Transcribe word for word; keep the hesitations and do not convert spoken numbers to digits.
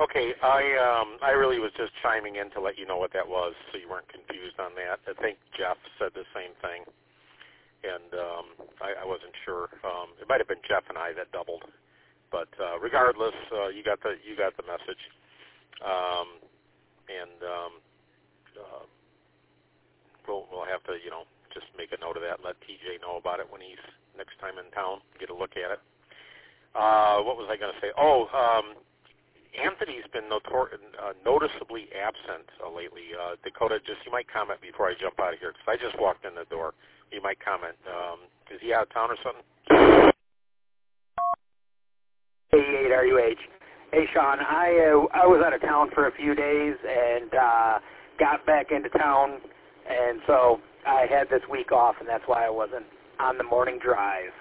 Okay, I um, I really was just chiming in to let you know what that was, so you weren't confused on that. I think Jeff said the same thing, and um, I, I wasn't sure. Um, it might have been Jeff and I that doubled, but uh, regardless, uh, you got the you got the message, um, and um, uh, we'll we'll have to you know just make a note of that, and let T J know about it when he's next time in town, get a look at it. Uh, what was I going to say? Oh. Um, Anthony's been notor- uh, noticeably absent uh, lately. Uh, Dakota, just you might comment before I jump out of here, because I just walked in the door. You might comment. Um, is he out of town or something? eighty-eight R U H. Hey, Sean, I uh, I was out of town for a few days and uh, got back into town, and so I had this week off, and that's why I wasn't on the morning drive.